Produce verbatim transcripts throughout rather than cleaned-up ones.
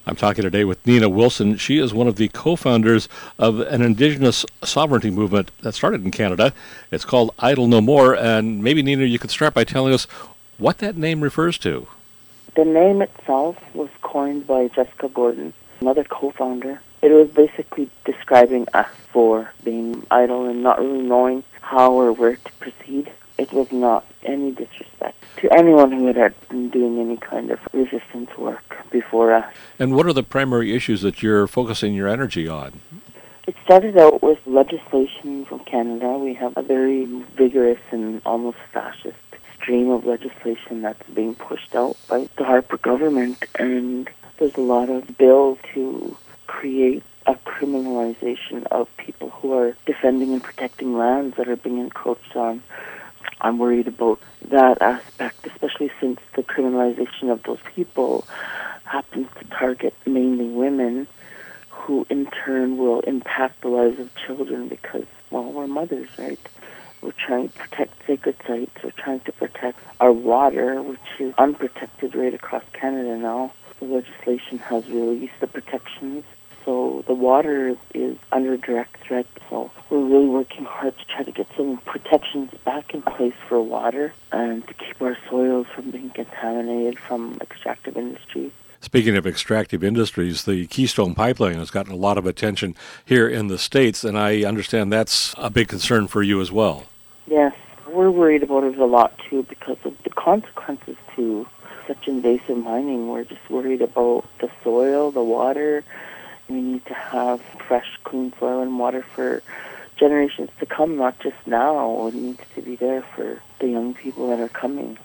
I'm talking today with Nina Wilson. She is one of the co-founders of an Indigenous sovereignty movement that started in Canada. It's called Idle No More, and maybe, Nina, you could start by telling us what that name refers to. The name itself was coined by Jessica Gordon, another co-founder. It was basically describing us for being idle and not really knowing how or where to proceed. It was not any disrespect to anyone who had been doing any kind of resistance work before us. And what are the primary issues that you're focusing your energy on? It started out with legislation from Canada. We have a very vigorous and almost fascist stream of legislation that's being pushed out by the Harper government, and there's a lot of bills to create a criminalization of people who are defending and protecting lands that are being encroached on. I'm worried about that aspect, especially since the criminalization of those people happens to target mainly women, who in turn will impact the lives of children because, well, we're mothers, right? We're trying to protect sacred sites. We're trying to protect our water, which is unprotected right across Canada now. The legislation has released the protections. So the water is under direct threat. So we're really working hard to try to get some protections back in place for water and to keep our soils from being contaminated from extractive industry. Speaking of extractive industries, the Keystone Pipeline has gotten a lot of attention here in the States, and I understand that's a big concern for you as well. Yes, we're worried about it a lot too because of the consequences to such invasive mining. We're just worried about the soil, the water. We need to have fresh, clean soil and water for generations to come, not just now. It needs to be there for the young people that are coming.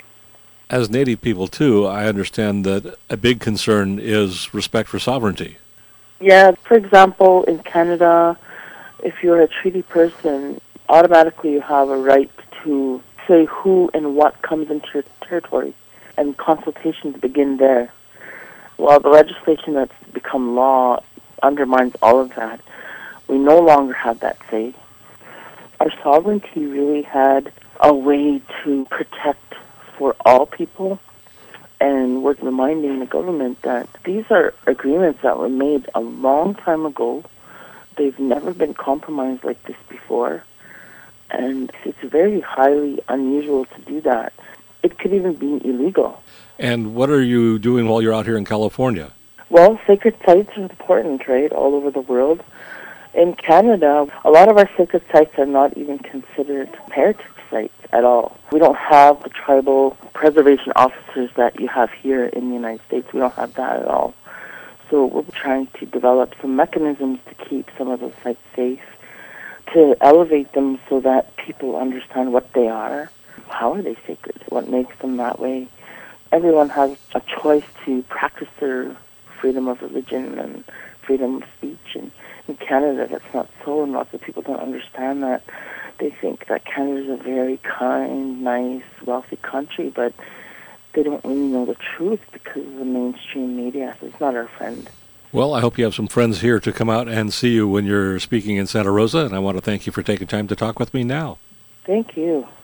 As Native people, too, I understand that a big concern is respect for sovereignty. Yeah, for example, in Canada, if you're a treaty person, automatically you have a right to say who and what comes into your territory, and consultations begin there. While the legislation that's become law undermines all of that, we no longer have that say. Our sovereignty really had a way to protect for all people, and we're reminding the government that these are agreements that were made a long time ago. They've never been compromised like this before, and it's very highly unusual to do that. It could even be illegal. And what are you doing while you're out here in California? Well, sacred sites are important, right, all over the world. In Canada, a lot of our sacred sites are not even considered heritage sites at all. We don't have the tribal preservation officers that you have here in the United States. We don't have that at all. So we're trying to develop some mechanisms to keep some of those sites safe, to elevate them so that people understand what they are, how are they sacred, what makes them that way. Everyone has a choice to practice their freedom of religion and freedom of speech. And in Canada, that's not so, and lots of people don't understand that. They think that Canada is a very kind, nice, wealthy country, but they don't really know the truth because of the mainstream media. It's not our friend. Well, I hope you have some friends here to come out and see you when you're speaking in Santa Rosa, and I want to thank you for taking time to talk with me now. Thank you.